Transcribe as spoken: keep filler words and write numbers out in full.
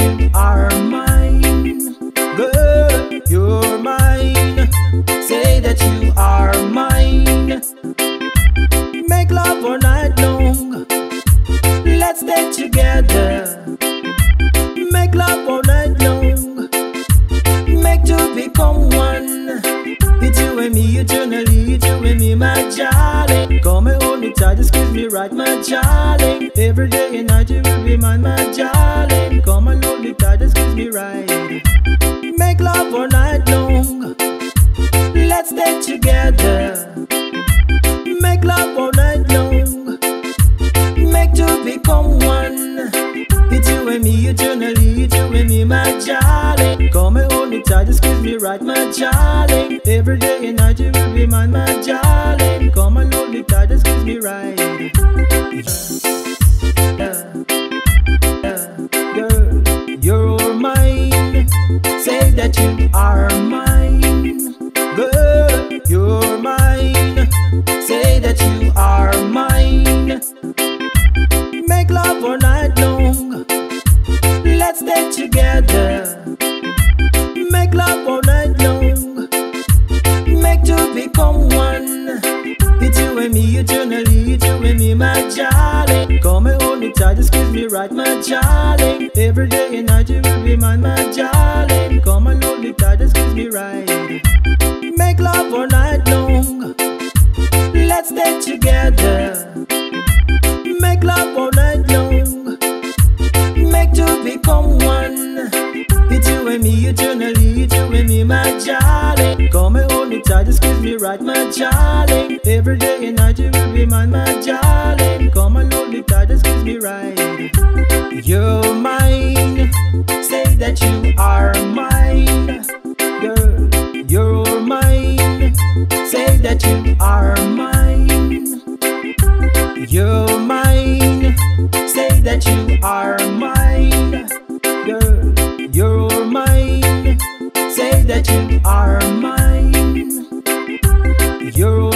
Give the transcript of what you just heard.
you are mine. Girl, you're mine. Say that you are mine. Make love all night long. Let's stay together. Make love all night long. Make two become one. It's you and me eternally. It's you and me, my darling. Come and hold me tight, just kiss me right, my darling. Every day and night you will be mine, my darling. Come and hold me tight, just kiss me right. Make love all night long. Let's stay together. Make love all night long. Make two become one. It's you and me eternally. It's you and me, my darling. Come and hold me tight, just kiss me right, my darling. Every day and night you will be mine, my darling. Come and hold me tight, just kiss me right. Yeah, yeah, girl, you're mine. Say that you are mine. Girl, you're mine. Say that you are mine. Make love all night long. Let's stay together. Make love all night long. Make two become one. It's you and me eternally. It's you and me, my darling. Come and hold me tight, just kiss me right, my darling. Every day and night you will be mine, my darling. Come and hold me tight, just kiss me right. Make love all night long. Let's stay together. Make love all night long. Make two become one. It's you and me eternally. It's you and me, my darling. Come and hold me tight, just kiss me right, my darling. Every day and night you will be mine, my darling. Come and hold me tight, just kiss me right. You're mine. Say that you are mine. Girl, you're mine. Say that you are mine. You're mine. Say that you are mine. Girl, you're mine. Say that you are mine. You're